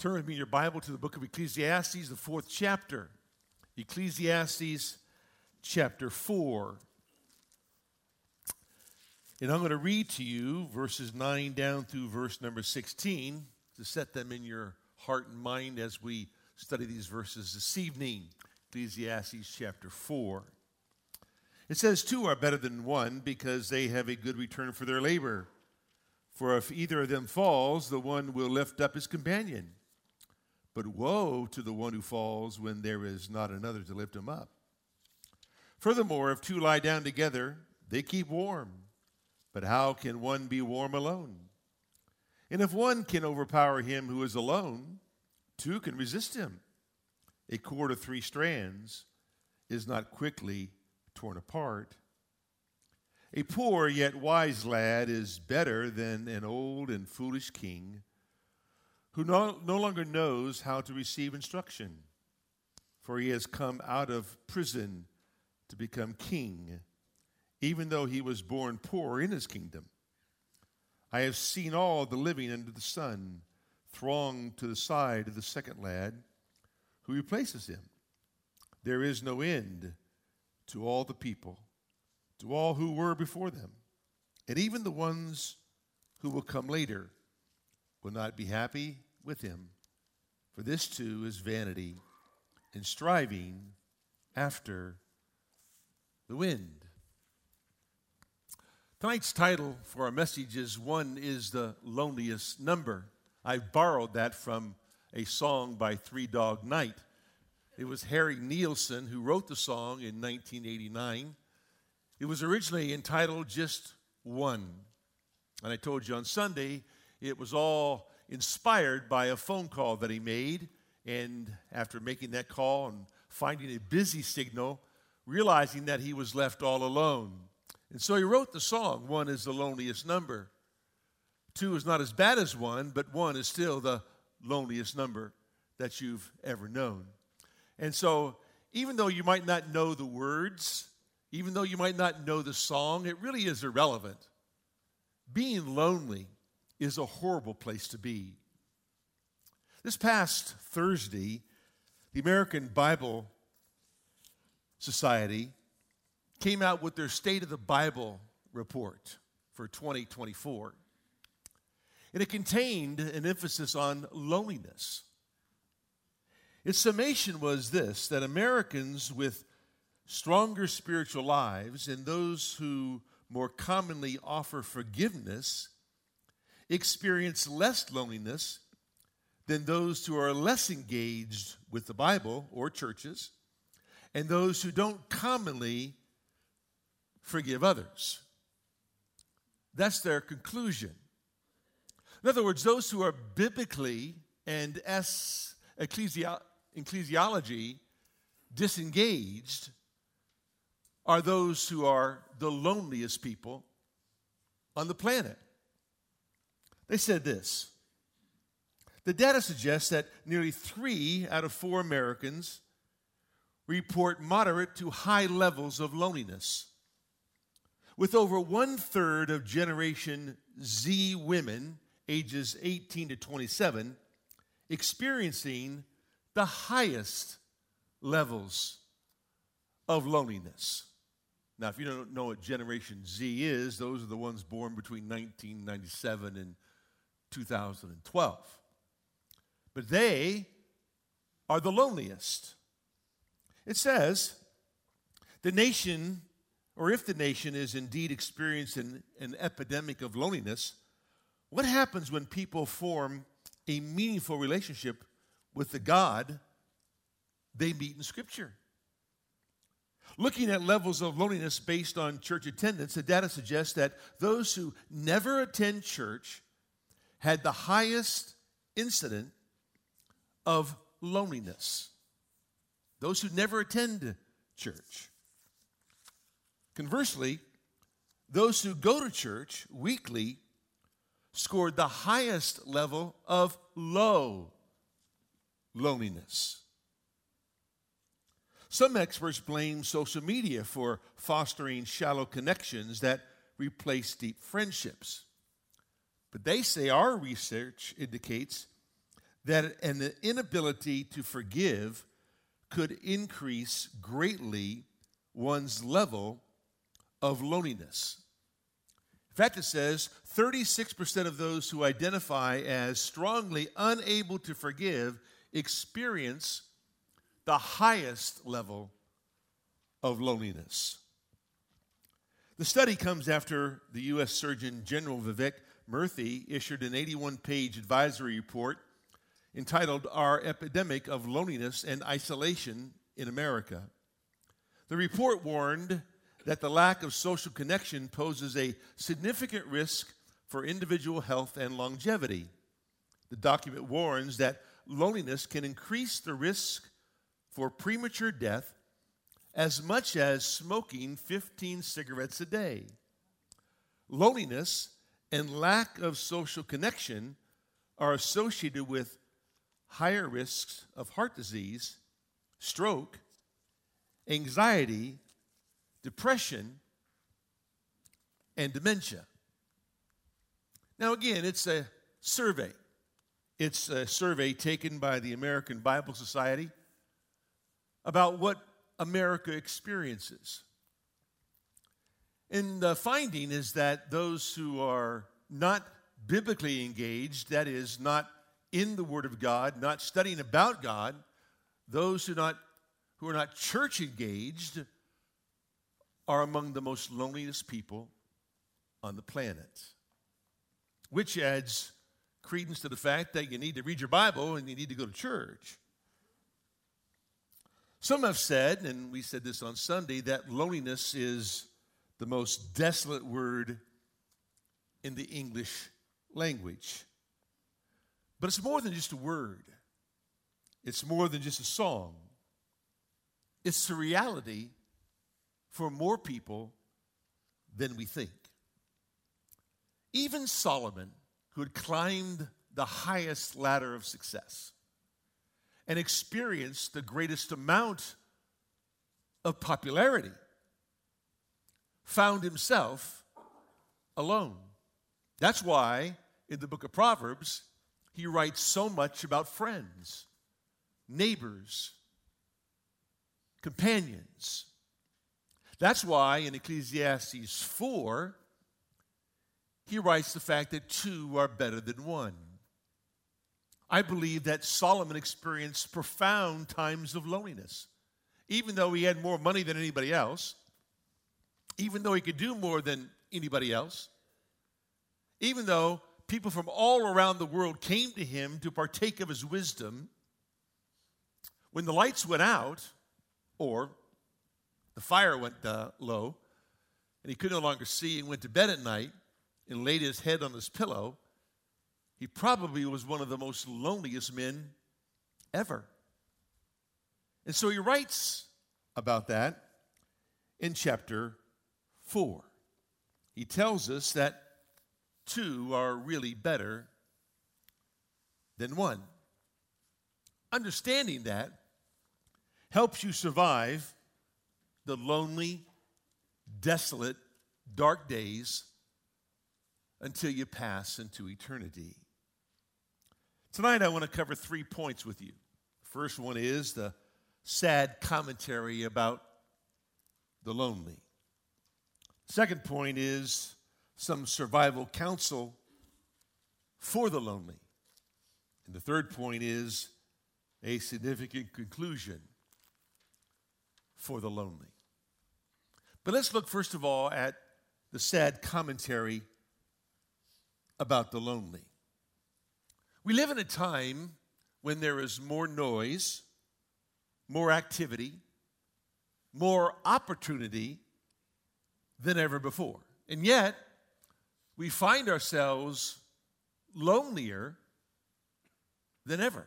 Turn with me in your Bible to the book of Ecclesiastes, the 4th chapter. Ecclesiastes chapter 4. And I'm going to read to you verses 9 down through verse number 16 to set them in your heart and mind as we study these verses this evening. Ecclesiastes chapter 4. It says, "Two are better than one because they have a good return for their labor. For if either of them falls, the one will lift up his companion. But woe to the one who falls when there is not another to lift him up. Furthermore, if two lie down together, they keep warm. But how can one be warm alone? And if one can overpower him who is alone, two can resist him. A cord of 3 strands is not quickly torn apart. A poor yet wise lad is better than an old and foolish king who no longer knows how to receive instruction, for he has come out of prison to become king, even though he was born poor in his kingdom. I have seen all the living under the sun throng to the side of the second lad who replaces him. There is no end to all the people, to all who were before them, and even the ones who will come later will not be happy with him, for this too is vanity and striving after the wind." Tonight's title for our message is "One is the Loneliest Number." I borrowed that from a song by Three Dog Night. It was Harry Nielsen who wrote the song in 1989. It was originally entitled just "One." And I told you on Sunday, it was all inspired by a phone call that he made. And after making that call and finding a busy signal, realizing that he was left all alone. And so he wrote the song, "One is the loneliest number." 2 is not as bad as 1, but 1 is still the loneliest number that you've ever known. And so even though you might not know the words, even though you might not know the song, it really is irrelevant. Being lonely is a horrible place to be. This past Thursday, the American Bible Society came out with their State of the Bible report for 2024. And it contained an emphasis on loneliness. Its summation was this, that Americans with stronger spiritual lives and those who more commonly offer forgiveness experience less loneliness than those who are less engaged with the Bible or churches and those who don't commonly forgive others. That's their conclusion. In other words, those who are biblically and ecclesiology disengaged are those who are the loneliest people on the planet. They said this: the data suggests that nearly 3 out of 4 Americans report moderate to high levels of loneliness, with over 1/3 of Generation Z women ages 18 to 27 experiencing the highest levels of loneliness. Now, if you don't know what Generation Z is, those are the ones born between 1997 and 2012. But they are the loneliest. It says, the nation, or if the nation is indeed experiencing an epidemic of loneliness, what happens when people form a meaningful relationship with the God they meet in Scripture? Looking at levels of loneliness based on church attendance, the data suggests that those who never attend church had the highest incident of loneliness. Those who never attend church. Conversely, those who go to church weekly scored the highest level of low loneliness. Some experts blame social media for fostering shallow connections that replace deep friendships. But they say our research indicates that an inability to forgive could increase greatly one's level of loneliness. In fact, it says 36% of those who identify as strongly unable to forgive experience the highest level of loneliness. The study comes after the U.S. Surgeon General Vivek Murthy issued an 81-page advisory report entitled Our Epidemic of Loneliness and Isolation in America. The report warned that the lack of social connection poses a significant risk for individual health and longevity. The document warns that loneliness can increase the risk for premature death as much as smoking 15 cigarettes a day. Loneliness and lack of social connection are associated with higher risks of heart disease, stroke, anxiety, depression, and dementia. Now, again, it's a survey. It's a survey taken by the American Bible Society about what America experiences. And the finding is that those who are not biblically engaged, that is, not in the Word of God, not studying about God, those who are not church engaged, are among the most loneliest people on the planet. Which adds credence to the fact that you need to read your Bible and you need to go to church. Some have said, and we said this on Sunday, that loneliness is the most desolate word in the English language. But it's more than just a word. It's more than just a song. It's the reality for more people than we think. Even Solomon, who had climbed the highest ladder of success and experienced the greatest amount of popularity, found himself alone. That's why in the book of Proverbs, he writes so much about friends, neighbors, companions. That's why in Ecclesiastes 4, he writes the fact that two are better than one. I believe that Solomon experienced profound times of loneliness. Even though he had more money than anybody else, even though he could do more than anybody else, even though people from all around the world came to him to partake of his wisdom, when the lights went out, or the fire went low, and he could no longer see and went to bed at night and laid his head on his pillow, he probably was one of the most loneliest men ever. And so he writes about that in chapter 4. He tells us that two are really better than one. Understanding that helps you survive the lonely, desolate, dark days until you pass into eternity. Tonight I want to cover 3 points with you. The first one is the sad commentary about the lonely. Second point is some survival counsel for the lonely. And the third point is a significant conclusion for the lonely. But let's look first of all at the sad commentary about the lonely. We live in a time when there is more noise, more activity, more opportunity than ever before. And yet, we find ourselves lonelier than ever.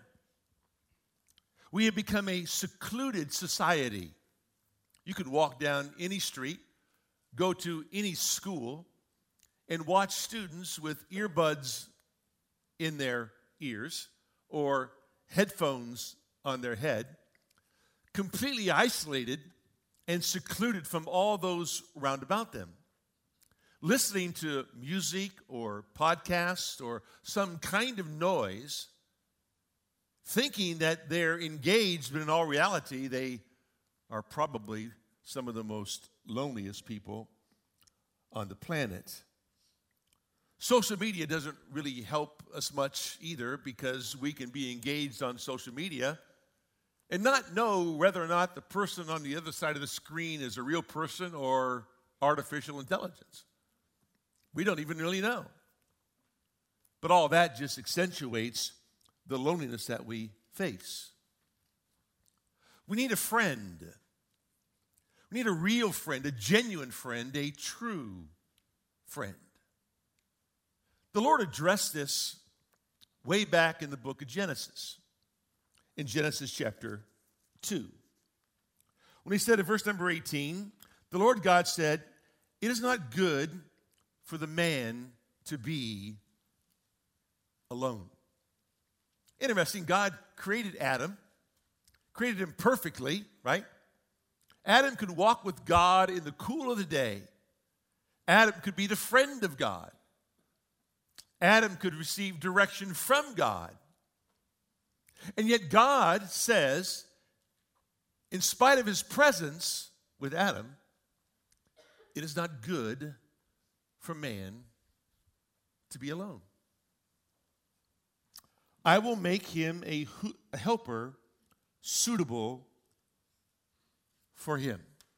We have become a secluded society. You could walk down any street, go to any school, and watch students with earbuds in their ears or headphones on their head, completely isolated and secluded from all those round about them, listening to music or podcasts or some kind of noise thinking that they're engaged, but in all reality, they are probably some of the most loneliest people on the planet. Social media doesn't really help us much either, because we can be engaged on social media and not know whether or not the person on the other side of the screen is a real person or artificial intelligence. We don't even really know. But all that just accentuates the loneliness that we face. We need a friend. We need a real friend, a genuine friend, a true friend. The Lord addressed this way back in the book of Genesis, in Genesis chapter 2. When he said in verse number 18, the Lord God said, "It is not good for the man to be alone." Interesting, God created Adam, created him perfectly, right? Adam could walk with God in the cool of the day. Adam could be the friend of God. Adam could receive direction from God. And yet God says, in spite of his presence with Adam, it is not good for man to be alone. I will make him a helper suitable for him.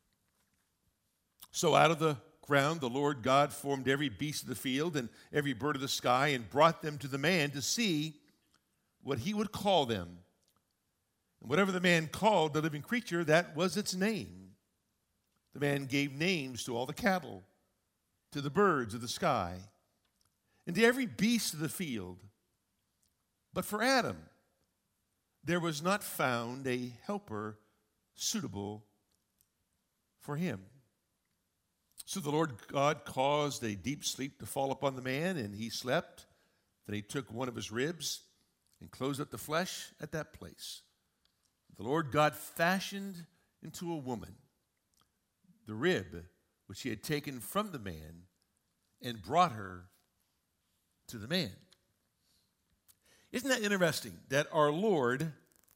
So out of the ground the Lord God formed every beast of the field and every bird of the sky and brought them to the man to see what he would call them. And whatever the man called the living creature, that was its name. The man gave names to all the cattle, to the birds of the sky, and to every beast of the field. But for Adam, there was not found a helper suitable for him. So the Lord God caused a deep sleep to fall upon the man, and he slept. Then he took one of his ribs and closed up the flesh at that place. The Lord God fashioned into a woman the rib which he had taken from the man and brought her to the man. Isn't that interesting that our Lord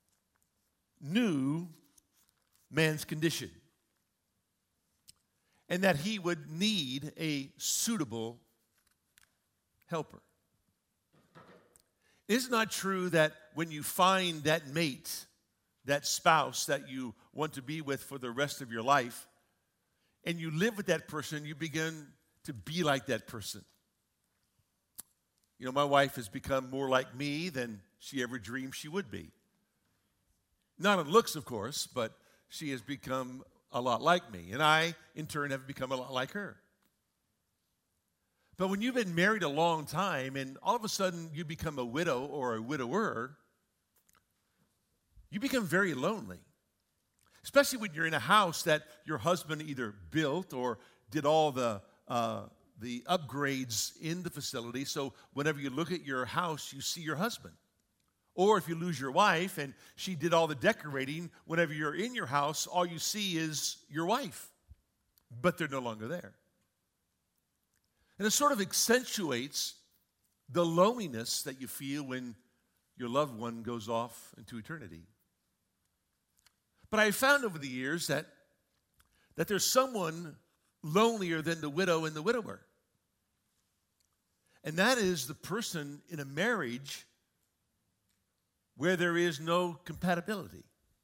knew man's condition and that he would need a suitable helper? Is it not true that when you find that mate, that spouse that you want to be with for the rest of your life, and you live with that person, you begin to be like that person? You know, my wife has become more like me than she ever dreamed she would be. Not in looks, of course, but she has become a lot like me. And I, in turn, have become a lot like her. But when you've been married a long time and all of a sudden you become a widow or a widower, you become very lonely. Especially when you're in a house that your husband either built or did all the upgrades in the facility. So whenever you look at your house, you see your husband. Or if you lose your wife and she did all the decorating, whenever you're in your house, all you see is your wife. But they're no longer there. And it sort of accentuates the loneliness that you feel when your loved one goes off into eternity. But I found over the years that there's someone lonelier than the widow and the widower. And that is the person in a marriage where there is no compatibility.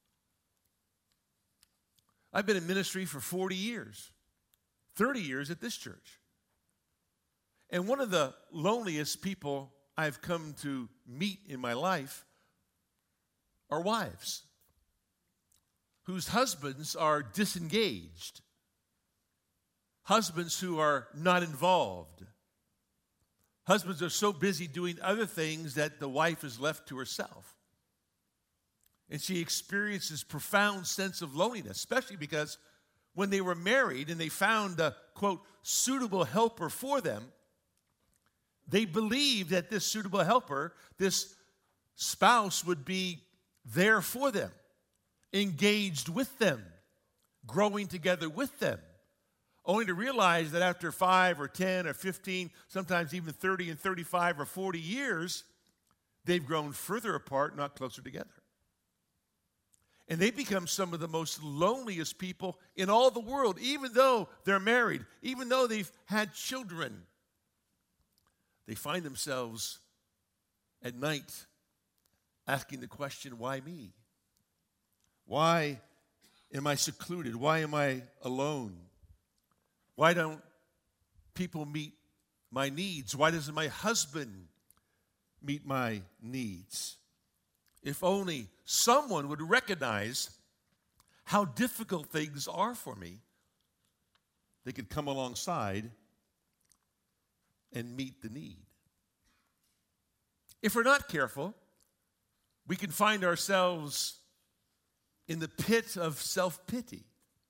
I've been in ministry for 40 years, 30 years at this church. And one of the loneliest people I've come to meet in my life are wives whose husbands are disengaged, husbands who are not involved. Husbands are so busy doing other things that the wife is left to herself. And she experiences profound sense of loneliness, especially because when they were married and they found a, quote, suitable helper for them, they believed that this suitable helper, this spouse, would be there for them, engaged with them, growing together with them, only to realize that after 5 or 10 or 15, sometimes even 30 and 35 or 40 years, they've grown further apart, not closer together. And they become some of the most loneliest people in all the world, even though they're married, even though they've had children. They find themselves at night asking the question, why me? Why am I secluded? Why am I alone? Why don't people meet my needs? Why doesn't my husband meet my needs? If only someone would recognize how difficult things are for me, they could come alongside and meet the need. If we're not careful, we can find ourselves in the pit of self-pity.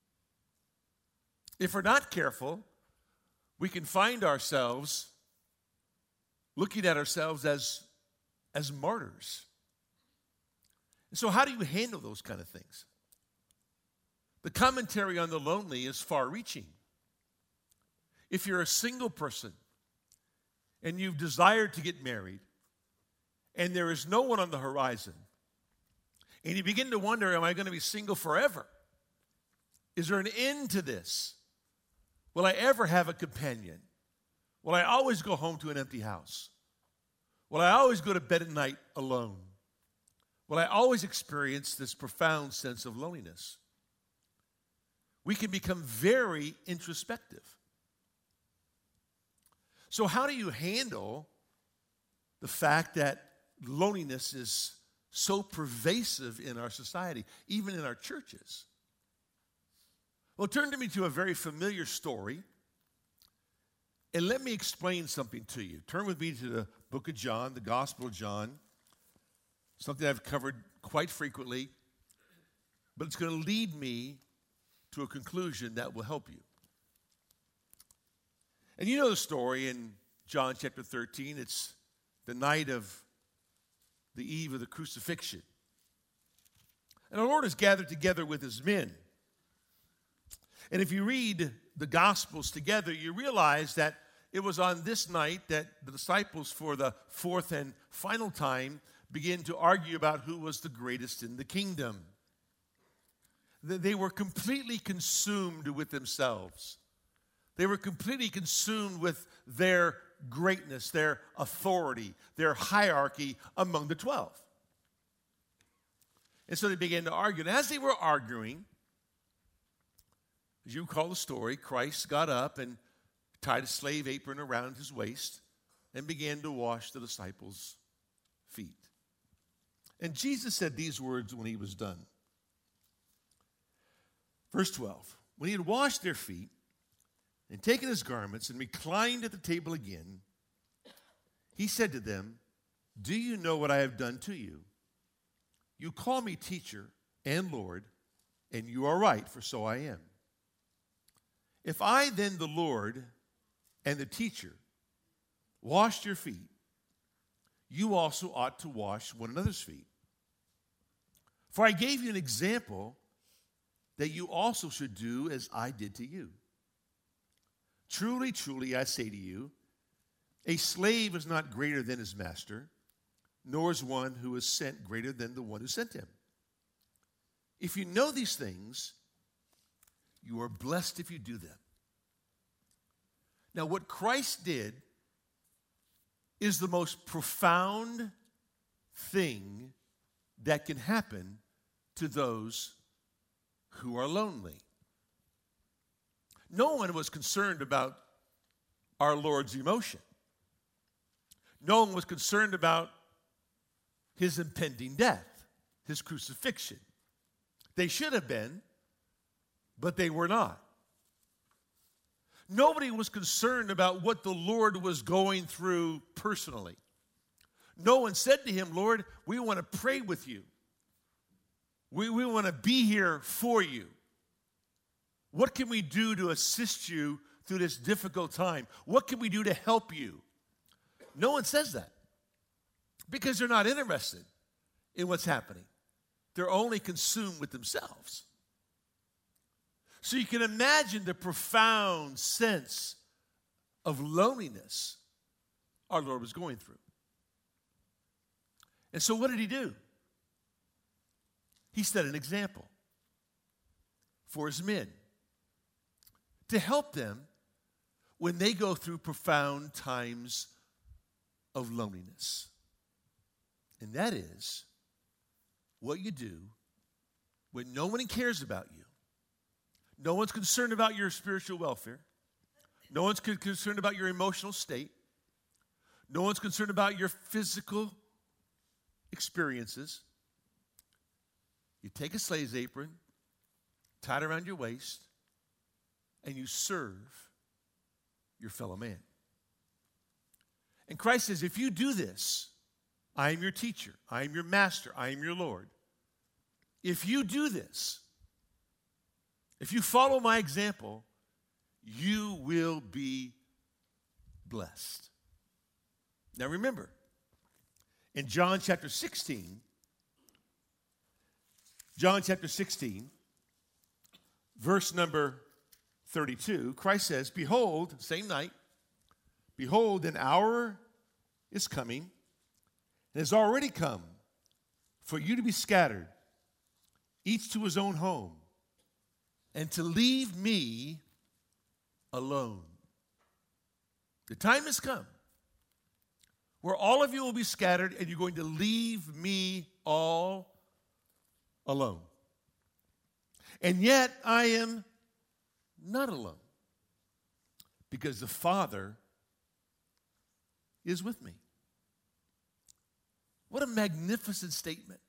If we're not careful, we can find ourselves looking at ourselves as martyrs. And so how do you handle those kind of things? The commentary on the lonely is far-reaching. If you're a single person and you've desired to get married and there is no one on the horizon, and you begin to wonder, am I going to be single forever? Is there an end to this? Will I ever have a companion? Will I always go home to an empty house? Will I always go to bed at night alone? Will I always experience this profound sense of loneliness? We can become very introspective. So how do you handle the fact that loneliness is so pervasive in our society, even in our churches? Well, turn to me to a very familiar story, and let me explain something to you. Turn with me to the book of John, the Gospel of John, something I've covered quite frequently, but it's going to lead me to a conclusion that will help you. And you know the story in John chapter 13. It's the night of the eve of the crucifixion. And our Lord is gathered together with his men. And if you read the Gospels together, you realize that it was on this night that the disciples, for the fourth and final time, began to argue about who was the greatest in the kingdom. They were completely consumed with themselves. They were completely consumed with their greatness, their authority, their hierarchy among the 12. And so they began to argue. And as they were arguing, as you recall the story, Christ got up and tied a slave apron around his waist and began to wash the disciples' feet. And Jesus said these words when he was done. Verse 12, when he had washed their feet and taken his garments and reclined at the table again, he said to them, do you know what I have done to you? You call me teacher and Lord, and you are right, for so I am. If I then, the Lord and the teacher, washed your feet, you also ought to wash one another's feet. For I gave you an example that you also should do as I did to you. Truly, truly, I say to you, a slave is not greater than his master, nor is one who is sent greater than the one who sent him. If you know these things, you are blessed if you do them. Now, what Christ did is the most profound thing that can happen to those who are lonely. No one was concerned about our Lord's emotion. No one was concerned about his impending death, his crucifixion. They should have been, but they were not. Nobody was concerned about what the Lord was going through personally. No one said to him, Lord, we want to pray with you. We want to be here for you. What can we do to assist you through this difficult time? What can we do to help you? No one says that because they're not interested in what's happening. They're only consumed with themselves. So you can imagine the profound sense of loneliness our Lord was going through. And so what did he do? He set an example for his men to help them when they go through profound times of loneliness. And that is what you do when no one cares about you. No one's concerned about your spiritual welfare. No one's concerned about your emotional state. No one's concerned about your physical experiences. You take a slave's apron, tie it around your waist, and you serve your fellow man. And Christ says, if you do this, I am your teacher, I am your master, I am your Lord. If you do this, if you follow my example, you will be blessed. Now remember, in John chapter 16, verse number 32, Christ says, behold, same night, behold, an hour is coming, and has already come, for you to be scattered, each to his own home, and to leave me alone. The time has come where all of you will be scattered, and you're going to leave me all alone. And yet I am not alone, because the Father is with me. What a magnificent statement.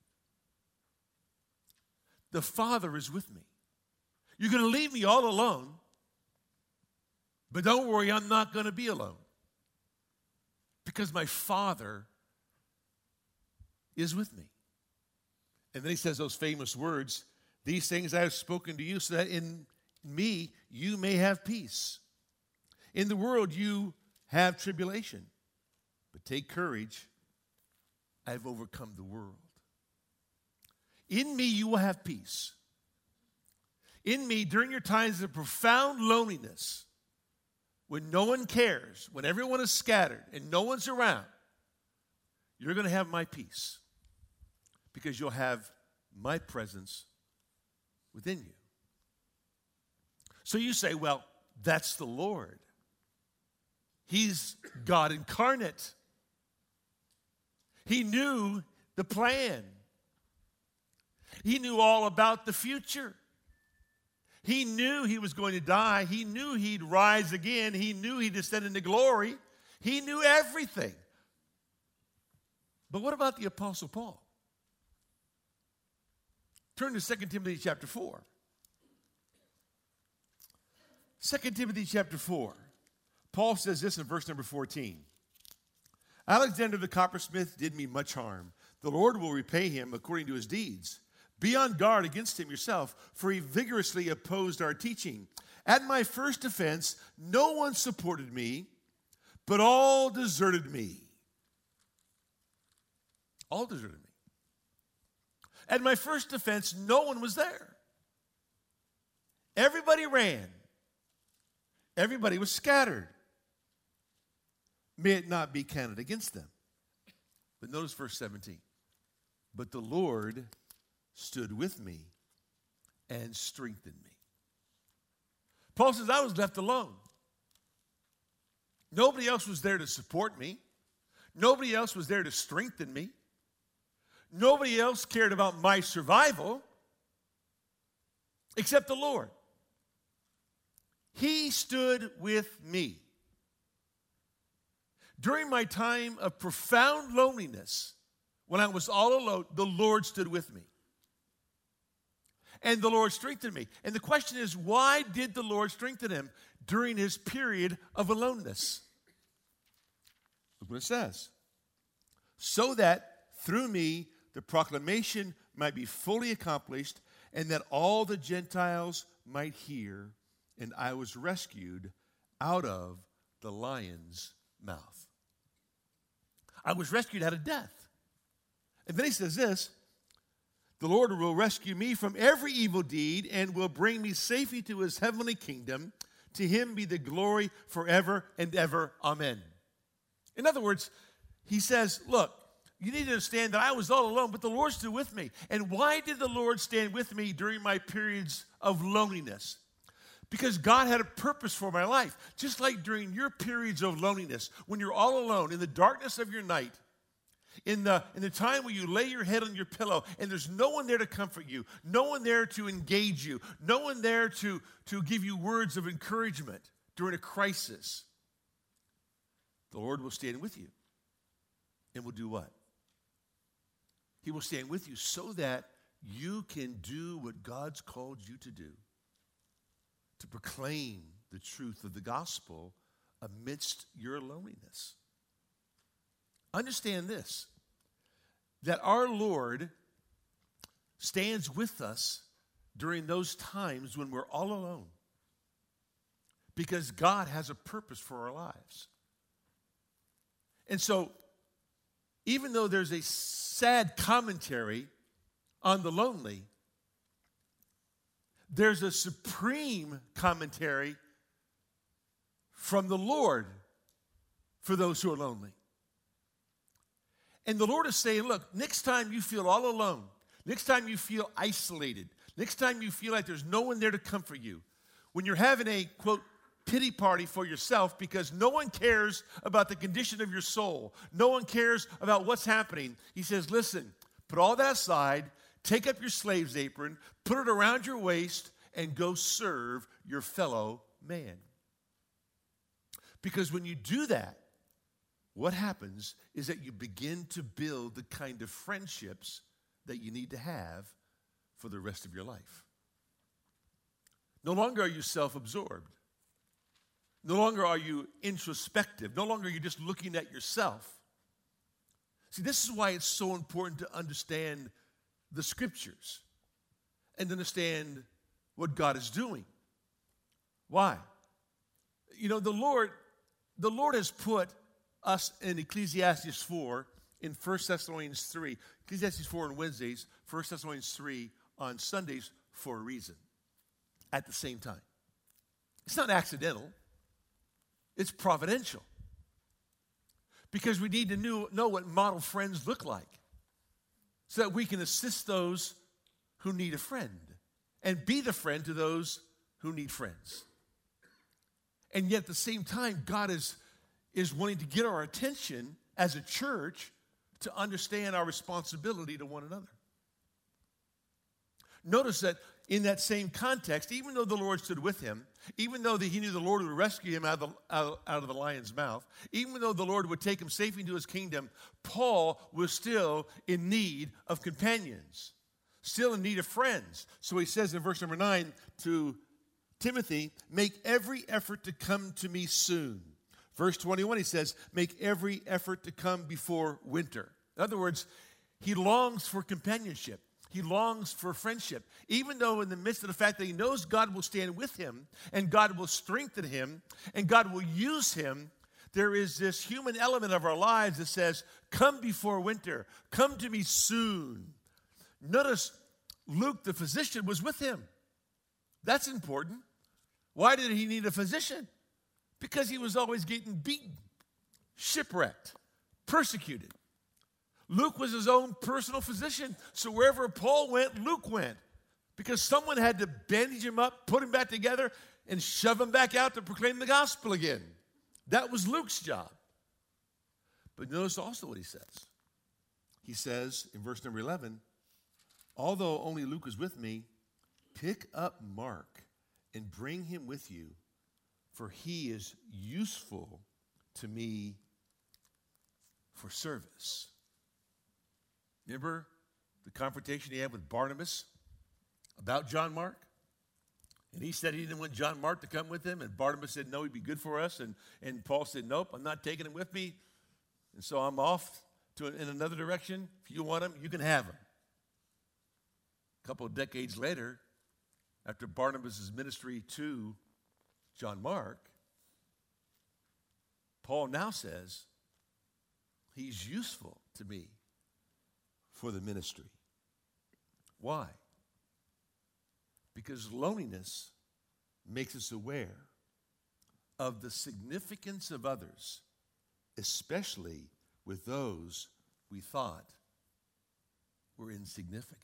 The Father is with me. You're going to leave me all alone, but don't worry, I'm not going to be alone, because my Father is with me. And then he says those famous words, these things I have spoken to you so that in me you may have peace. In the world you have tribulation, but take courage, I have overcome the world. In me you will have peace. In me, during your times of profound loneliness, when no one cares, when everyone is scattered and no one's around, you're going to have my peace, because you'll have my presence within you. So you say, well, that's the Lord. He's God incarnate. He knew the plan. He knew all about the future. He knew he was going to die. He knew he'd rise again. He knew he'd descend into glory. He knew everything. But what about the Apostle Paul? Turn to 2 Timothy chapter 4. 2 Timothy chapter 4. Paul says this in verse number 14. Alexander the coppersmith did me much harm. The Lord will repay him according to his deeds. Be on guard against him yourself, for he vigorously opposed our teaching. At my first offense, no one supported me, but all deserted me. All deserted me. At my first offense, no one was there. Everybody ran. Everybody was scattered. May it not be counted against them. But notice verse 17. But the Lord stood with me and strengthened me. Paul says, I was left alone. Nobody else was there to support me. Nobody else was there to strengthen me. Nobody else cared about my survival except the Lord. He stood with me. During my time of profound loneliness, when I was all alone, the Lord stood with me. And the Lord strengthened me. And the question is, why did the Lord strengthen him during his period of aloneness? Look what it says. So that through me the proclamation might be fully accomplished, and that all the Gentiles might hear, and I was rescued out of the lion's mouth. I was rescued out of death. And then he says this, the Lord will rescue me from every evil deed and will bring me safely to his heavenly kingdom. To him be the glory forever and ever. Amen. In other words, he says, look, you need to understand that I was all alone, but the Lord stood with me. And why did the Lord stand with me during my periods of loneliness? Because God had a purpose for my life. Just like during your periods of loneliness, when you're all alone in the darkness of your night, in the time where you lay your head on your pillow and there's no one there to comfort you, no one there to engage you, no one there to give you words of encouragement during a crisis, the Lord will stand with you and will do what? He will stand with you so that you can do what God's called you to do, to proclaim the truth of the gospel amidst your loneliness. Understand this, that our Lord stands with us during those times when we're all alone, because God has a purpose for our lives. And so, even though there's a sad commentary on the lonely, there's a supreme commentary from the Lord for those who are lonely. And the Lord is saying, look, next time you feel all alone, next time you feel isolated, next time you feel like there's no one there to comfort you, when you're having a, quote, pity party for yourself because no one cares about the condition of your soul, no one cares about what's happening, he says, listen, put all that aside, take up your slave's apron, put it around your waist, and go serve your fellow man. Because when you do that, what happens is that you begin to build the kind of friendships that you need to have for the rest of your life. No longer are you self-absorbed. No longer are you introspective. No longer are you just looking at yourself. See, this is why it's so important to understand the Scriptures and understand what God is doing. Why? You know, the Lord has put us in Ecclesiastes 4, in 1 Thessalonians 3, Ecclesiastes 4 on Wednesdays, 1 Thessalonians 3 on Sundays for a reason at the same time. It's not accidental. It's providential. Because we need to know what model friends look like so that we can assist those who need a friend and be the friend to those who need friends. And yet at the same time, God is wanting to get our attention as a church to understand our responsibility to one another. Notice that in that same context, even though the Lord stood with him, even though he knew the Lord would rescue him out of the lion's mouth, even though the Lord would take him safely into his kingdom, Paul was still in need of companions, still in need of friends. So he says in verse number 9 to Timothy, make every effort to come to me soon. Verse 21, he says, make every effort to come before winter. In other words, he longs for companionship. He longs for friendship, even though in the midst of the fact that he knows God will stand with him and God will strengthen him and God will use him, there is this human element of our lives that says, come before winter, come to me soon. Notice Luke, the physician, was with him. That's important. Why did he need a physician? Because he was always getting beaten, shipwrecked, persecuted. Luke was his own personal physician. So wherever Paul went, Luke went. Because someone had to bandage him up, put him back together, and shove him back out to proclaim the gospel again. That was Luke's job. But notice also what he says. He says in verse number 11, although only Luke is with me, pick up Mark and bring him with you, for he is useful to me for service. Remember the confrontation he had with Barnabas about John Mark? And he said he didn't want John Mark to come with him. And Barnabas said, no, he'd be good for us. And Paul said, nope, I'm not taking him with me. And so I'm off in another direction. If you want him, you can have him. A couple of decades later, after Barnabas' ministry to John Mark, Paul now says, he's useful to me for the ministry. Why? Because loneliness makes us aware of the significance of others, especially with those we thought were insignificant.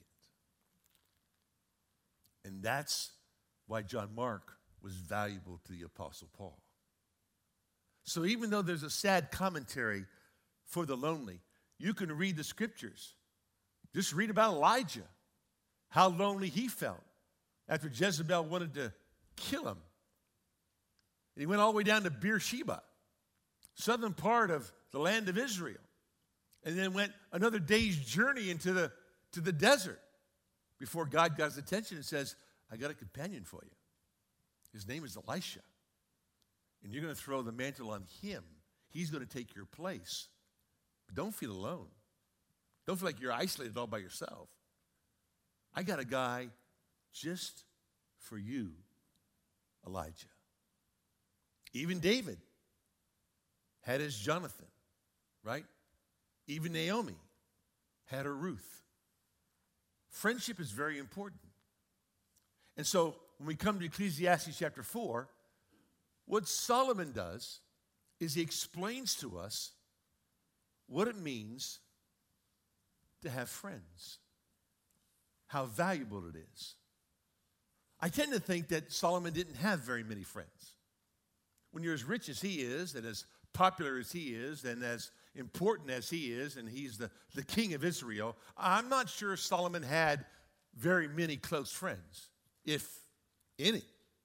And that's why John Mark was valuable to the Apostle Paul. So even though there's a sad commentary for the lonely, you can read the scriptures. Just read about Elijah, how lonely he felt after Jezebel wanted to kill him. And he went all the way down to Beersheba, southern part of the land of Israel, and then went another day's journey into the desert before God got his attention and says, I got a companion for you. His name is Elisha. And you're going to throw the mantle on him. He's going to take your place. But don't feel alone. Don't feel like you're isolated all by yourself. I got a guy just for you, Elijah. Even David had his Jonathan, right? Even Naomi had her Ruth. Friendship is very important. And so when we come to Ecclesiastes chapter 4, what Solomon does is he explains to us what it means to have friends, how valuable it is. I tend to think that Solomon didn't have very many friends. When you're as rich as he is, and as popular as he is, and as important as he is, and he's the king of Israel, I'm not sure Solomon had very many close friends, if any,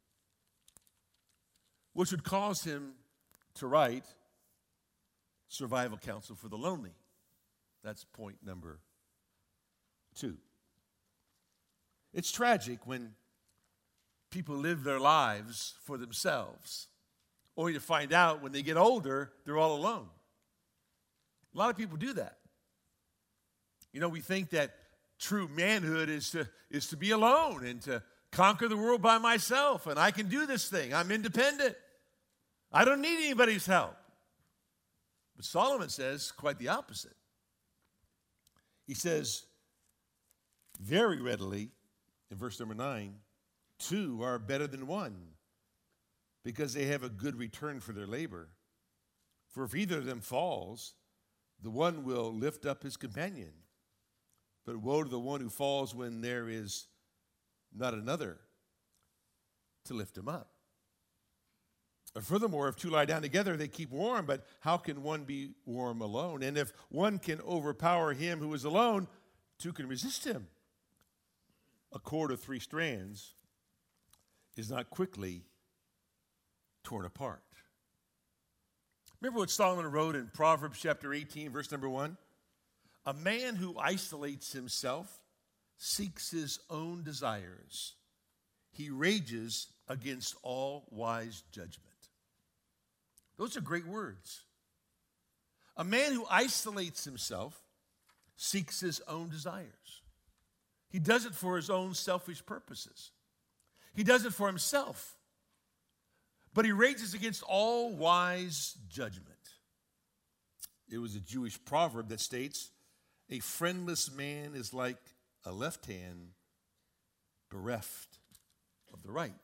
which would cause him to write Survival Counsel for the Lonely. That's point number 2. It's tragic when people live their lives for themselves, only to find out when they get older, they're all alone. A lot of people do that. You know, we think that true manhood is to be alone and to conquer the world by myself, and I can do this thing. I'm independent. I don't need anybody's help. But Solomon says quite the opposite. He says very readily in verse number 9, 2 are better than 1 because they have a good return for their labor. For if either of them falls, the one will lift up his companion. But woe to the one who falls when there is not another to lift him up. And furthermore, if two lie down together, they keep warm, but how can one be warm alone? And if one can overpower him who is alone, two can resist him. A cord of 3 strands is not quickly torn apart. Remember what Solomon wrote in Proverbs chapter 18, verse number 1? A man who isolates himself seeks his own desires. He rages against all wise judgment. Those are great words. A man who isolates himself seeks his own desires. He does it for his own selfish purposes. He does it for himself. But he rages against all wise judgment. It was a Jewish proverb that states, a friendless man is like a left hand bereft of the right.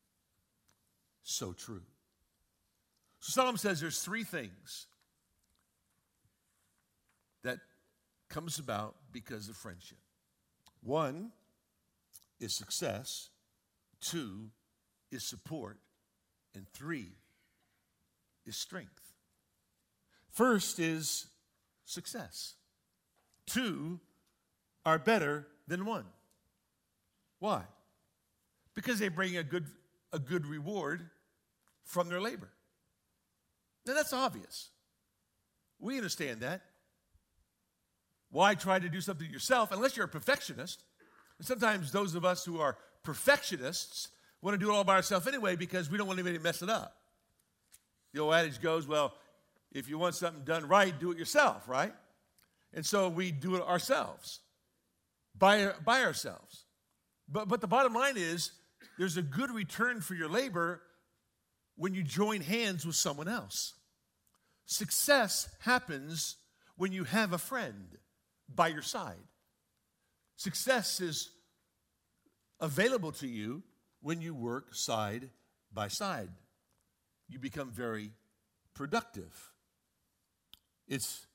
So true. So Solomon says there's 3 things that comes about because of friendship. 1 is success, 2 is support, and 3 is strength. First is success. 2 are better than 1. Why? Because they bring a good reward from their labor. Now that's obvious. We understand that. Why try to do something yourself unless you're a perfectionist? And sometimes those of us who are perfectionists want to do it all by ourselves anyway because we don't want anybody to mess it up. The old adage goes, well, if you want something done right, do it yourself, right? And so we do it ourselves, by ourselves. But the bottom line is there's a good return for your labor when you join hands with someone else. Success happens when you have a friend by your side. Success is available to you when you work side by side. You become very productive. It's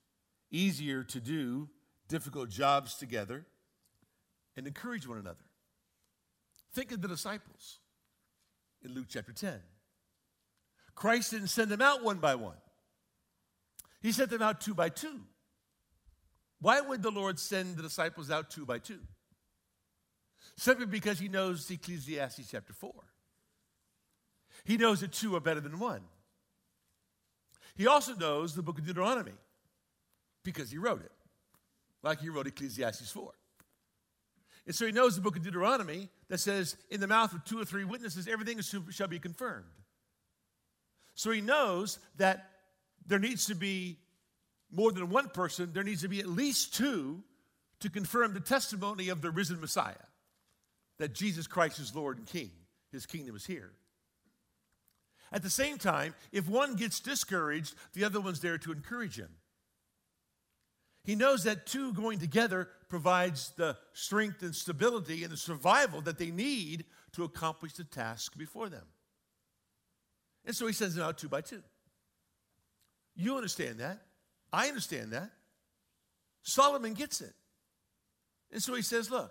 easier to do difficult jobs together, and encourage one another. Think of the disciples in Luke chapter 10. Christ didn't send them out one by one. He sent them out two by two. Why would the Lord send the disciples out two by two? Simply because he knows Ecclesiastes chapter 4. He knows that two are better than one. He also knows the book of Deuteronomy because he wrote it, like he wrote Ecclesiastes 4. And so he knows the book of Deuteronomy that says, in the mouth of two or three witnesses, everything shall be confirmed. So he knows that there needs to be more than one person. There needs to be at least two to confirm the testimony of the risen Messiah, that Jesus Christ is Lord and King. His kingdom is here. At the same time, if one gets discouraged, the other one's there to encourage him. He knows that two going together provides the strength and stability and the survival that they need to accomplish the task before them. And so he sends them out two by two. You understand that. I understand that. Solomon gets it. And so he says, look,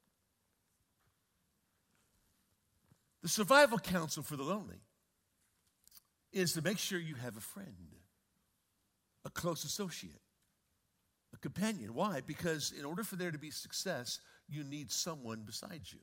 the survival counsel for the lonely is to make sure you have a friend, a close associate, a companion. Why? Because in order for there to be success, you need someone beside you.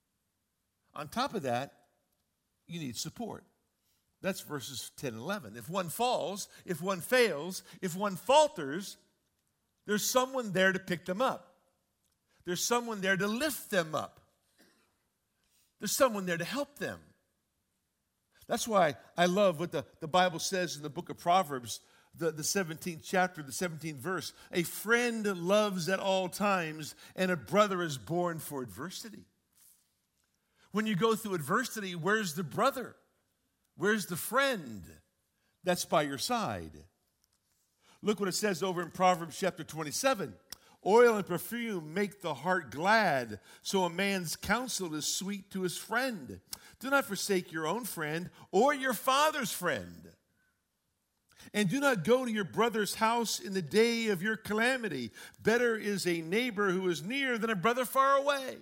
On top of that, you need support. That's verses 10 and 11. If one falls, if one fails, if one falters, there's someone there to pick them up. There's someone there to lift them up. There's someone there to help them. That's why I love what the Bible says in the book of Proverbs, the 17th chapter, the 17th verse. A friend loves at all times, and a brother is born for adversity. When you go through adversity, where's the brother? Where's the friend that's by your side? Look what it says over in Proverbs chapter 27. Oil and perfume make the heart glad, so a man's counsel is sweet to his friend. Do not forsake your own friend or your father's friend. And do not go to your brother's house in the day of your calamity. Better is a neighbor who is near than a brother far away.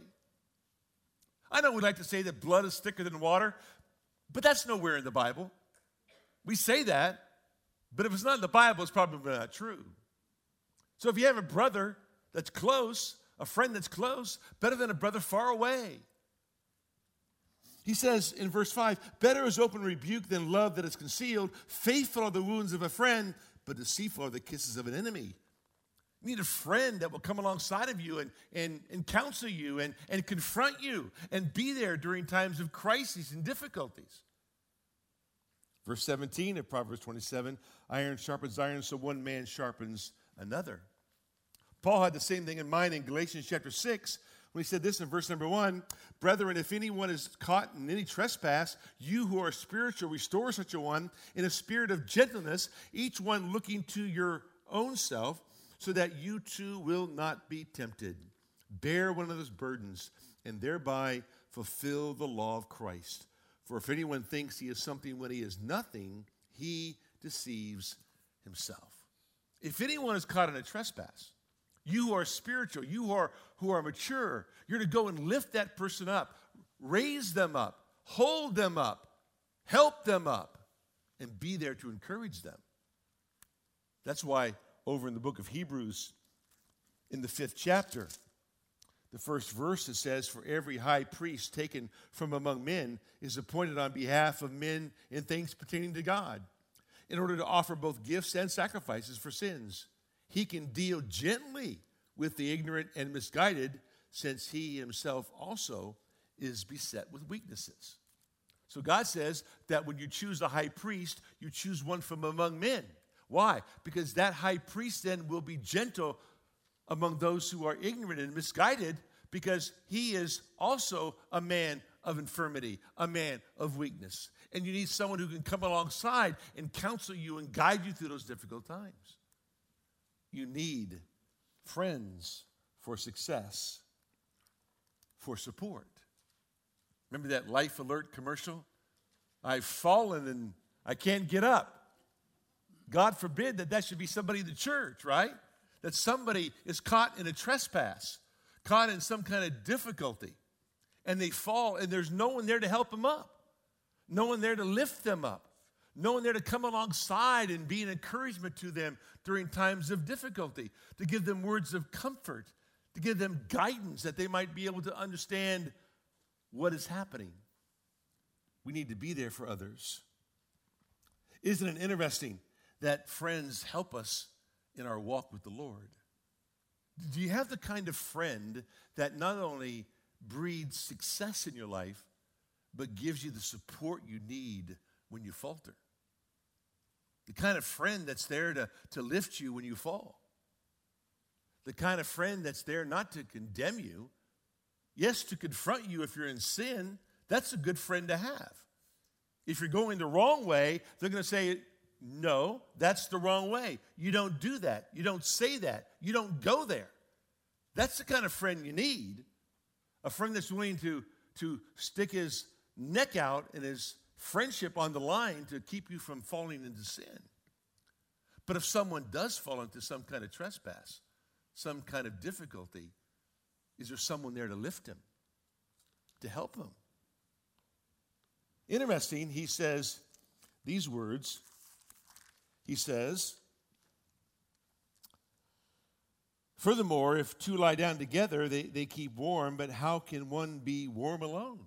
I know we like to say that blood is thicker than water, but that's nowhere in the Bible. We say that, but if it's not in the Bible, it's probably not true. So if you have a brother that's close, a friend that's close, better than a brother far away. He says in verse 5, better is open rebuke than love that is concealed. Faithful are the wounds of a friend, but deceitful are the kisses of an enemy. You need a friend that will come alongside of you and counsel you and confront you and be there during times of crises and difficulties. Verse 17 of Proverbs 27, iron sharpens iron, so one man sharpens another. Paul had the same thing in mind in Galatians chapter 6 when he said this in verse number 1, brethren, if anyone is caught in any trespass, you who are spiritual, restore such a one in a spirit of gentleness, each one looking to your own self, so that you too will not be tempted. Bear one another's burdens, and thereby fulfill the law of Christ. For if anyone thinks he is something when he is nothing, he deceives himself. If anyone is caught in a trespass, you who are spiritual, you who are mature, you're to go and lift that person up, raise them up, hold them up, help them up, and be there to encourage them. That's why over in the book of Hebrews, in the 5th chapter, the first verse, it says, for every high priest taken from among men is appointed on behalf of men in things pertaining to God, in order to offer both gifts and sacrifices for sins. He can deal gently with the ignorant and misguided, since he himself also is beset with weaknesses. So God says that when you choose a high priest, you choose one from among men. Why? Because that high priest then will be gentle among those who are ignorant and misguided, because he is also a man of infirmity, a man of weakness. And you need someone who can come alongside and counsel you and guide you through those difficult times. You need friends for success, for support. Remember that Life Alert commercial? I've fallen and I can't get up. God forbid that should be somebody in the church, right? that somebody is caught in a trespass, caught in some kind of difficulty, and they fall, and there's no one there to help them up, no one there to lift them up, no one there to come alongside and be an encouragement to them during times of difficulty, to give them words of comfort, to give them guidance that they might be able to understand what is happening. We need to be there for others. Isn't it interesting that friends help us in our walk with the Lord? Do you have the kind of friend that not only breeds success in your life, but gives you the support you need when you falter? The kind of friend that's there to lift you when you fall. The kind of friend that's there not to condemn you, yes, to confront you if you're in sin. That's a good friend to have. If you're going the wrong way, they're going to say, no, that's the wrong way. You don't do that. You don't say that. You don't go there. That's the kind of friend you need. A friend that's willing to stick his neck out and his friendship on the line to keep you from falling into sin. But if someone does fall into some kind of trespass, some kind of difficulty, is there someone there to lift him, to help him? Interesting, he says these words. He says, furthermore, if two lie down together, they keep warm, but how can one be warm alone?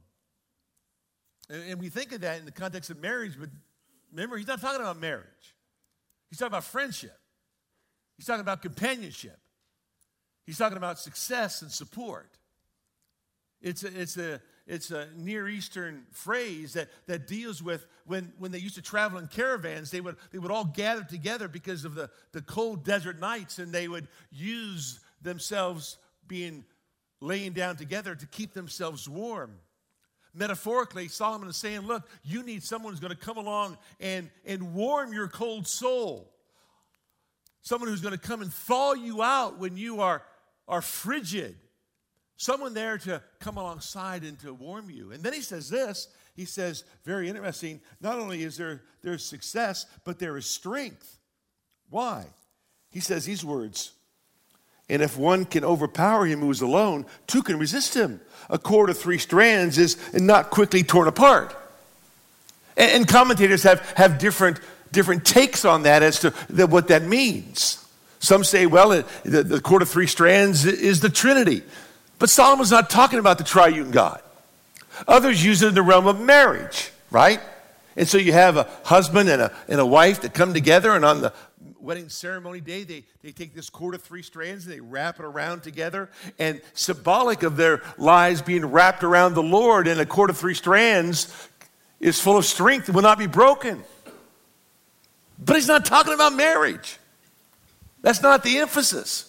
And we think of that in the context of marriage, but remember, he's not talking about marriage. He's talking about friendship. He's talking about companionship. He's talking about success and support. It's a Near Eastern phrase that deals with when they used to travel in caravans, they would all gather together because of the cold desert nights, and they would use themselves laying down together to keep themselves warm. Metaphorically, Solomon is saying, look, you need someone who's going to come along and warm your cold soul. Someone who's going to come and thaw you out when you are frigid. Someone there to come alongside and to warm you. And then he says this. He says, very interesting, not only is there's success, but there is strength. Why? He says these words, and if one can overpower him who is alone, two can resist him. A cord of 3 strands is not quickly torn apart. And commentators have different takes on that as to what that means. Some say, well, the cord of 3 strands is the Trinity. But Solomon's not talking about the triune God. Others use it in the realm of marriage, right? And so you have a husband and a wife that come together, and on the wedding ceremony day, they take this cord of 3 strands and they wrap it around together. And symbolic of their lives being wrapped around the Lord, and a cord of 3 strands is full of strength and will not be broken. But he's not talking about marriage. That's not the emphasis.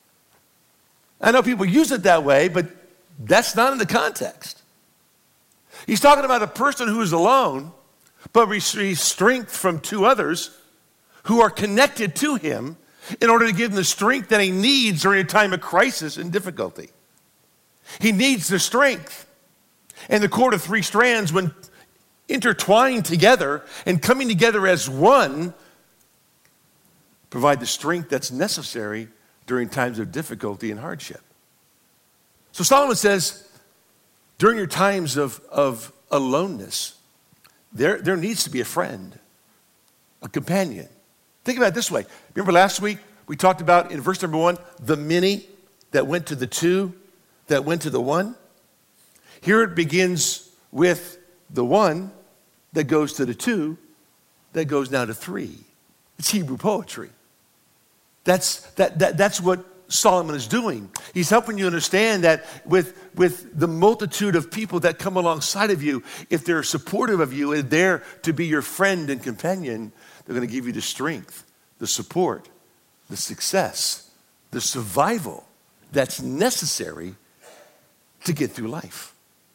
I know people use it that way, but that's not in the context. He's talking about a person who is alone, but receives strength from 2 others who are connected to him in order to give him the strength that he needs during a time of crisis and difficulty. He needs the strength. And the cord of 3 strands, when intertwined together and coming together as one, provide the strength that's necessary during times of difficulty and hardship. So Solomon says, during your times of aloneness, there needs to be a friend, a companion. Think about it this way. Remember last week we talked about in verse number 1, the many that went to the 2, that went to the 1. Here it begins with the 1 that goes to the 2, that goes now to 3. It's Hebrew poetry. That's what Solomon is doing. He's helping you understand that with the multitude of people that come alongside of you, if they're supportive of you and there to be your friend and companion, they're going to give you the strength, the support, the success, the survival that's necessary to get through life.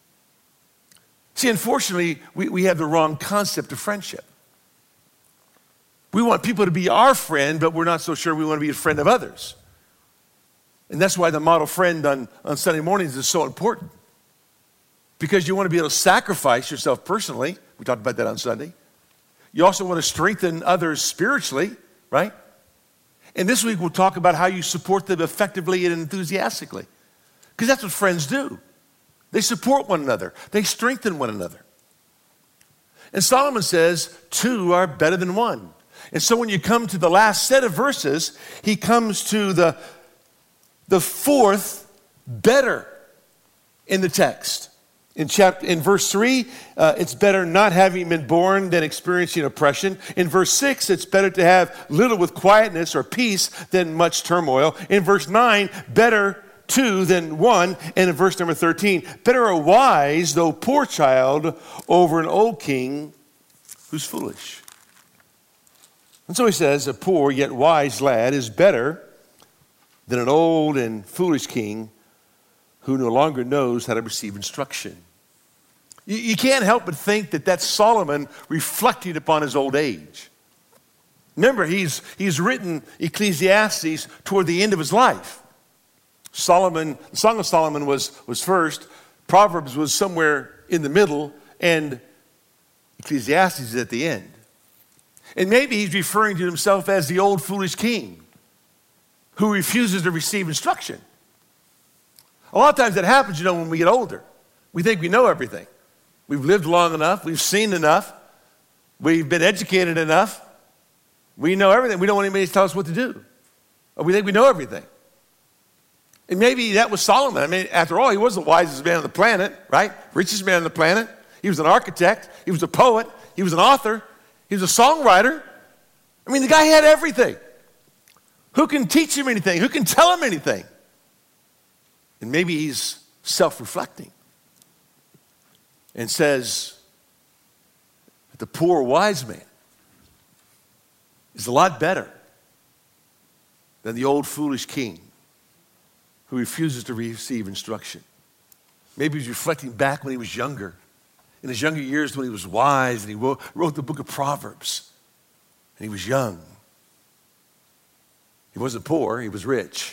See, unfortunately, we have the wrong concept of friendship. We want people to be our friend, but we're not so sure we want to be a friend of others. And that's why the model friend on Sunday mornings is so important. Because you want to be able to sacrifice yourself personally. We talked about that on Sunday. You also want to strengthen others spiritually, right? And this week we'll talk about how you support them effectively and enthusiastically. Because that's what friends do. They support one another. They strengthen one another. And Solomon says, two are better than one. And so when you come to the last set of verses, he comes to the fourth better in the text. In verse 3, it's better not having been born than experiencing oppression. In verse 6, it's better to have little with quietness or peace than much turmoil. In verse 9, better two than one. And in verse number 13, better a wise, though poor child over an old king who's foolish. And so he says, a poor yet wise lad is better than an old and foolish king who no longer knows how to receive instruction. You can't help but think that that's Solomon reflecting upon his old age. Remember, he's written Ecclesiastes toward the end of his life. The Song of Solomon was first, Proverbs was somewhere in the middle, and Ecclesiastes is at the end. And maybe he's referring to himself as the old foolish king who refuses to receive instruction. A lot of times that happens, when we get older. We think we know everything. We've lived long enough. We've seen enough. We've been educated enough. We know everything. We don't want anybody to tell us what to do. Or we think we know everything. And maybe that was Solomon. I mean, after all, he was the wisest man on the planet, right? Richest man on the planet. He was an architect. He was a poet. He was an author. He was a songwriter. I mean, the guy had everything. Who can teach him anything? Who can tell him anything? And maybe he's self-reflecting and says that the poor wise man is a lot better than the old foolish king who refuses to receive instruction. Maybe he's reflecting back when he was younger, in his younger years when he was wise and he wrote the book of Proverbs and he was young. He wasn't poor, he was rich.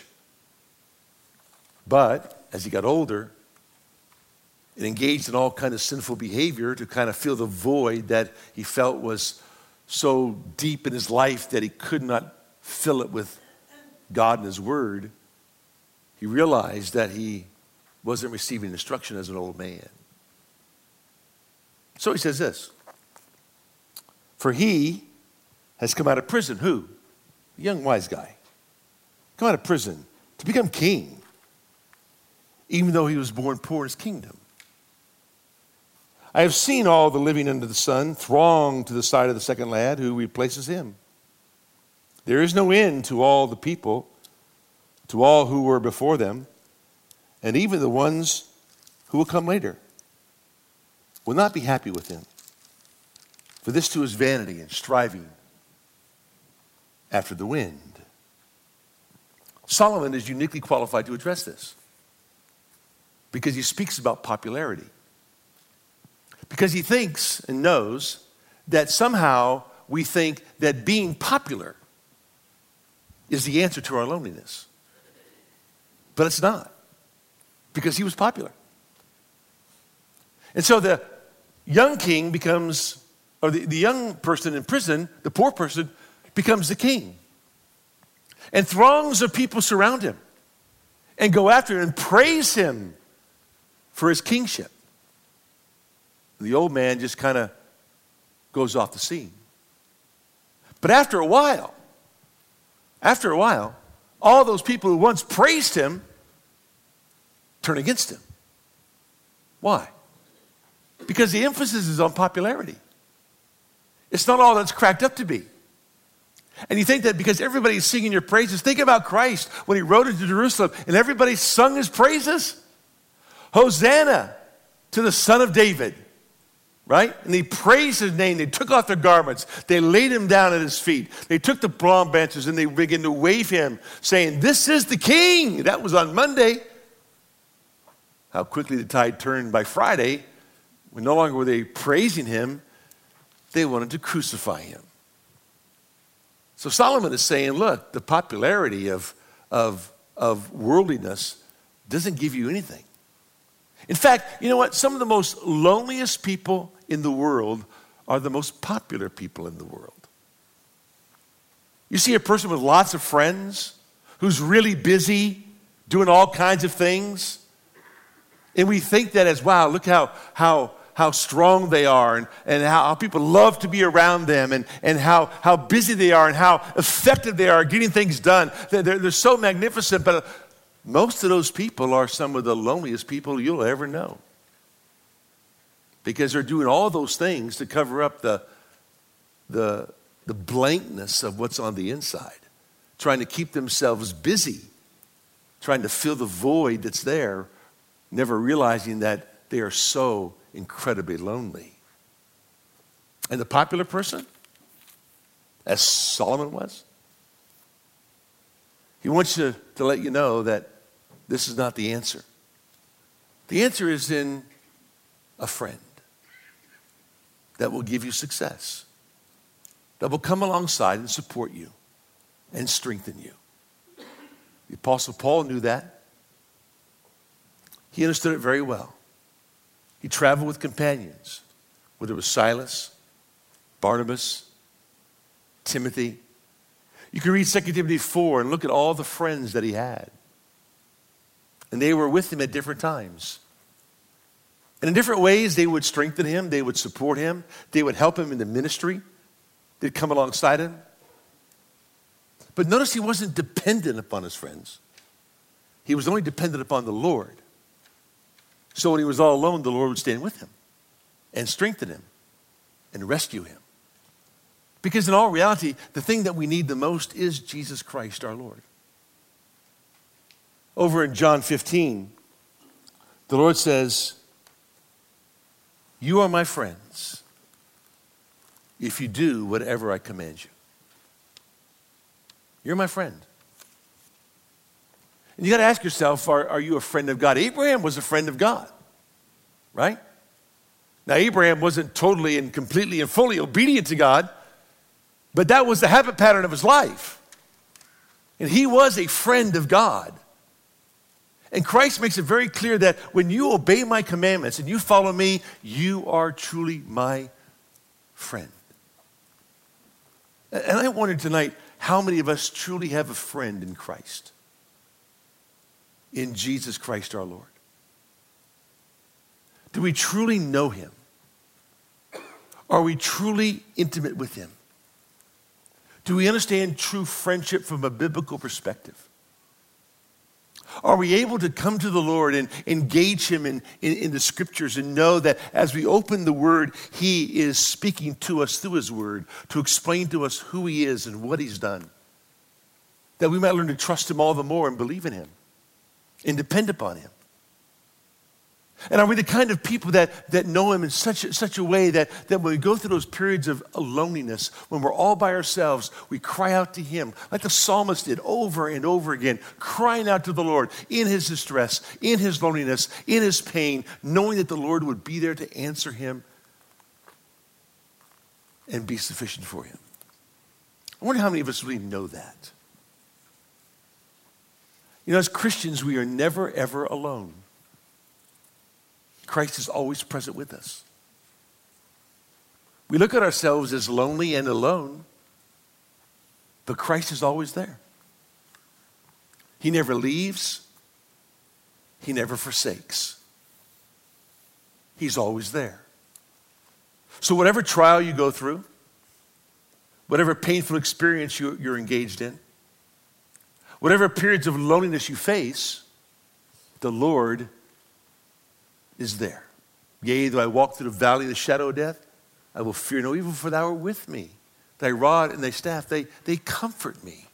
But as he got older and engaged in all kind of sinful behavior to kind of fill the void that he felt was so deep in his life that he could not fill it with God and his word, he realized that he wasn't receiving instruction as an old man. So he says this, for he has come out of prison. Who? A young wise guy. Come out of prison to become king, even though he was born poor in his kingdom. I have seen all the living under the sun throng to the side of the second lad who replaces him. There is no end to all the people, to all who were before them, and even the ones who will come later will not be happy with him. For this too is vanity and striving after the wind. Solomon is uniquely qualified to address this because he speaks about popularity. Because he thinks and knows that somehow we think that being popular is the answer to our loneliness. But it's not, because he was popular. And so the young king becomes, or the young person in prison, the poor person, becomes the king. And throngs of people surround him and go after him and praise him for his kingship. The old man just kind of goes off the scene. But after a while, all those people who once praised him turn against him. Why? Because the emphasis is on popularity. It's not all that's cracked up to be. And you think that because everybody's singing your praises, think about Christ when he rode into Jerusalem and everybody sung his praises. Hosanna to the Son of David, right? And they praised his name. They took off their garments. They laid him down at his feet. They took the palm branches and they began to wave him, saying, "This is the King." That was on Monday. How quickly the tide turned by Friday, when no longer were they praising him, they wanted to crucify him. So Solomon is saying, look, the popularity of worldliness doesn't give you anything. In fact, you know what? Some of the most loneliest people in the world are the most popular people in the world. You see a person with lots of friends who's really busy doing all kinds of things. And we think that as, wow, look how strong they are and how people love to be around them and how busy they are and how effective they are getting things done. They're so magnificent, but most of those people are some of the loneliest people you'll ever know. Because they're doing all those things to cover up the blankness of what's on the inside, trying to keep themselves busy, trying to fill the void that's there, never realizing that they are so incredibly lonely. And the popular person, as Solomon was, he wants to let you know that this is not the answer. The answer is in a friend that will give you success, that will come alongside and support you and strengthen you. The Apostle Paul knew that. He understood it very well. He traveled with companions, whether it was Silas, Barnabas, Timothy. You can read 2 Timothy 4 and look at all the friends that he had. And they were with him at different times. And in different ways, they would strengthen him, they would support him, they would help him in the ministry. They'd come alongside him. But notice he wasn't dependent upon his friends. He was only dependent upon the Lord. So when he was all alone, the Lord would stand with him and strengthen him and rescue him. Because in all reality, the thing that we need the most is Jesus Christ our Lord. Over in John 15, the Lord says, "You are my friends if you do whatever I command you." You're my friend. And you got to ask yourself, are you a friend of God? Abraham was a friend of God, right? Now, Abraham wasn't totally and completely and fully obedient to God, but that was the habit pattern of his life. And he was a friend of God. And Christ makes it very clear that when you obey my commandments and you follow me, you are truly my friend. And I wonder tonight, how many of us truly have a friend in Christ? In Jesus Christ our Lord. Do we truly know him? Are we truly intimate with him? Do we understand true friendship from a biblical perspective? Are we able to come to the Lord and engage him in the scriptures and know that as we open the word, he is speaking to us through his word to explain to us who he is and what he's done? That we might learn to trust him all the more and believe in him and depend upon him. And are we the kind of people that know him in such a way that when we go through those periods of loneliness, when we're all by ourselves, we cry out to him, like the psalmist did over and over again, crying out to the Lord in his distress, in his loneliness, in his pain, knowing that the Lord would be there to answer him and be sufficient for him. I wonder how many of us really know that. You know, as Christians, we are never, ever alone. Christ is always present with us. We look at ourselves as lonely and alone, but Christ is always there. He never leaves. He never forsakes. He's always there. So whatever trial you go through, whatever painful experience you're engaged in, whatever periods of loneliness you face, the Lord is there. Yea, though I walk through the valley of the shadow of death, I will fear no evil, for thou art with me. Thy rod and thy staff, they comfort me.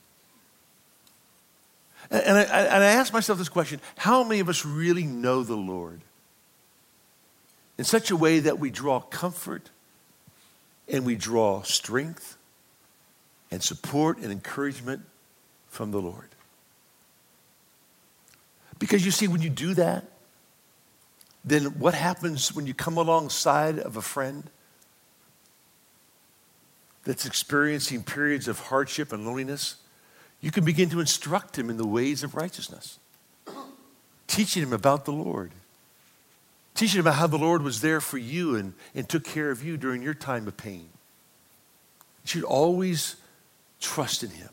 And I ask myself this question, how many of us really know the Lord in such a way that we draw comfort and we draw strength and support and encouragement from the Lord? Because you see, when you do that, then what happens when you come alongside of a friend that's experiencing periods of hardship and loneliness? You can begin to instruct him in the ways of righteousness, teaching him about the Lord, teaching him about how the Lord was there for you and took care of you during your time of pain. You should always trust in him.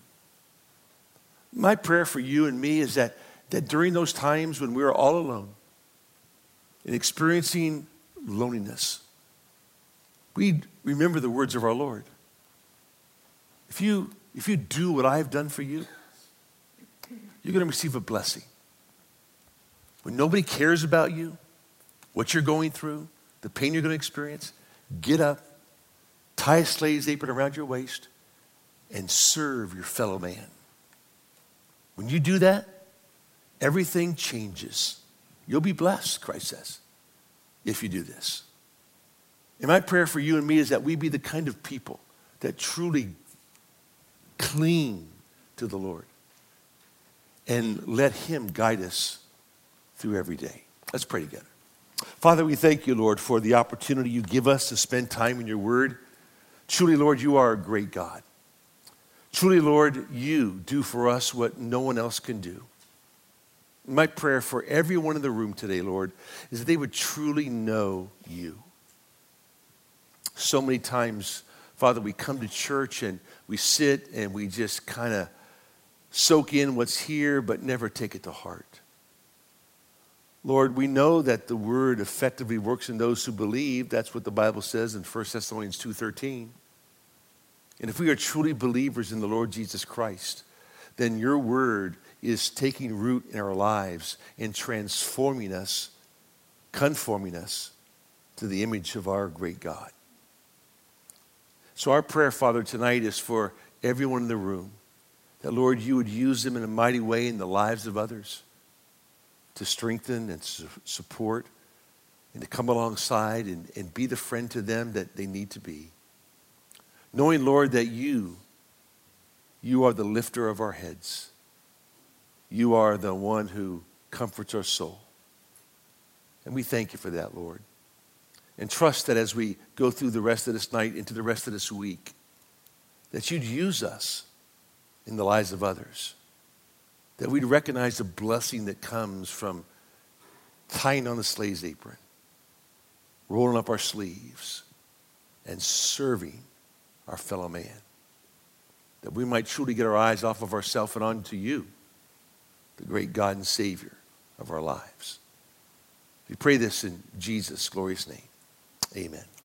My prayer for you and me is that during those times when we're all alone and experiencing loneliness, we remember the words of our Lord. If you do what I've done for you, you're going to receive a blessing. When nobody cares about you, what you're going through, the pain you're going to experience, get up, tie a slave's apron around your waist, and serve your fellow man. When you do that, everything changes. You'll be blessed, Christ says, if you do this. And my prayer for you and me is that we be the kind of people that truly cling to the Lord and let him guide us through every day. Let's pray together. Father, we thank you, Lord, for the opportunity you give us to spend time in your word. Truly, Lord, you are a great God. Truly, Lord, you do for us what no one else can do. My prayer for everyone in the room today, Lord, is that they would truly know you. So many times, Father, we come to church and we sit and we just kind of soak in what's here but never take it to heart. Lord, we know that the word effectively works in those who believe. That's what the Bible says in 1 Thessalonians 2:13. And if we are truly believers in the Lord Jesus Christ, then your word is taking root in our lives and transforming us, conforming us to the image of our great God. So our prayer, Father, tonight is for everyone in the room, that, Lord, you would use them in a mighty way in the lives of others to strengthen and support and to come alongside and be the friend to them that they need to be. Knowing, Lord, that you are the lifter of our heads. You are the one who comforts our soul. And we thank you for that, Lord. And trust that as we go through the rest of this night into the rest of this week, that you'd use us in the lives of others. That we'd recognize the blessing that comes from tying on the slave's apron, rolling up our sleeves, and serving our fellow man. That we might truly get our eyes off of ourselves and onto you, the great God and Savior of our lives. We pray this in Jesus' glorious name. Amen.